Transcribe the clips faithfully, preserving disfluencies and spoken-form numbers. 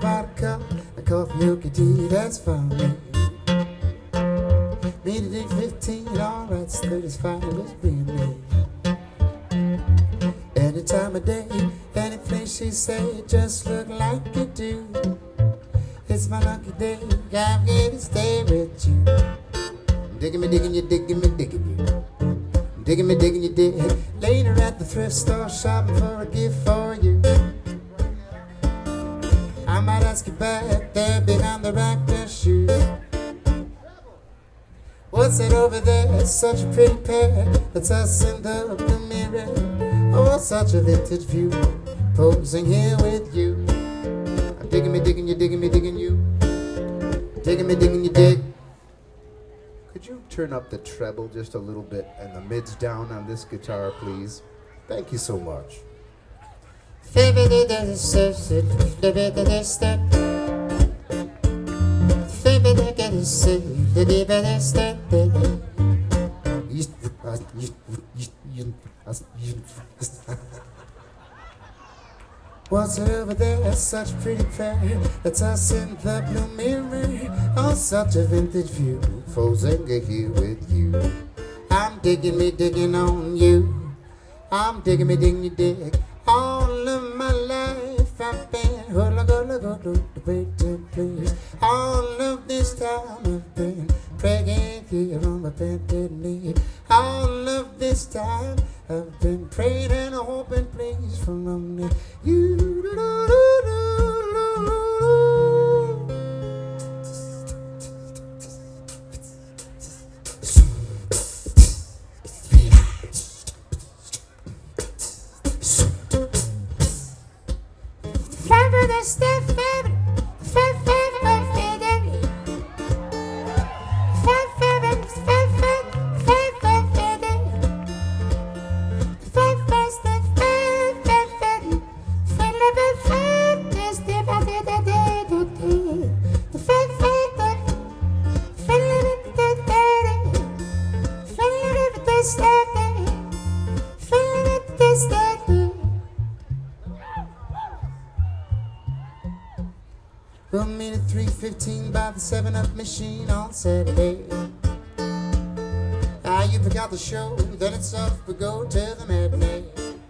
pot cup, a coffee, okay, tea, that's fine. Me today fifteen, alright, it's thirty-five, it's being me. Any time of day, any place she say, just look like you do. It's my lucky day, I'm here to stay with you. Digging me, digging you, digging me, digging you. Digging me, digging you, dig. Later at the thrift store, shopping for a gift for you. I might ask you back there behind the rack, their shoes. What's that over there? It's such a pretty pair. That's us in the blue mirror. Oh, such a vintage view, posing here with you. I'm digging me, digging you, digging me, digging you. Digging me, digging you, dig. Could you turn up the treble just a little bit and the mids down on this guitar, please? Thank you so much. What's it over there? Such a pretty pair. That's us in the blue mirror. Oh, such a vintage view, posing here with you. I'm digging me, digging on you. I'm digging me, digging you, dig. All of my life I've been hula gula gula waiting, please. All of this time I've been praying here on my bended knee. All of this time I've been praying and hoping, please, from only you. We'll meet at three fifteen by the seven up machine on Saturday. Ah, you pick out the show, then it's off, we go to the matinee.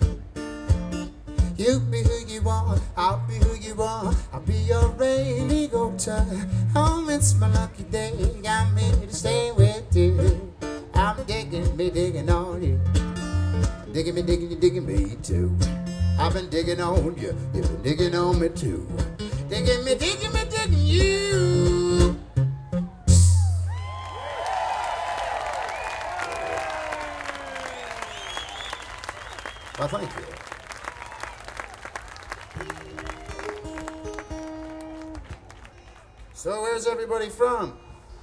You be who you want, I'll be who you want. I'll be your Ray Liotta. Oh, it's my lucky day, I'm here to stay with you. I'm digging me, digging on you. Digging me, digging you, digging me too. I've been digging on you, you've been digging on me too. Digging me, digging me, digging you. Well, thank you. So where's everybody from?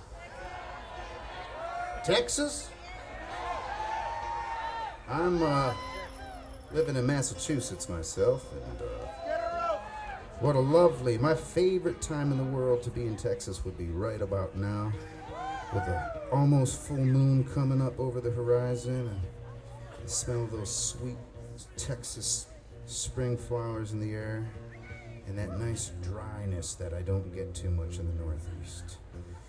Texas? I'm uh, living in Massachusetts myself, and uh, what a lovely, my favorite time in the world to be in Texas would be right about now, with a almost full moon coming up over the horizon, and the smell of those sweet Texas spring flowers in the air, and that nice dryness that I don't get too much in the Northeast.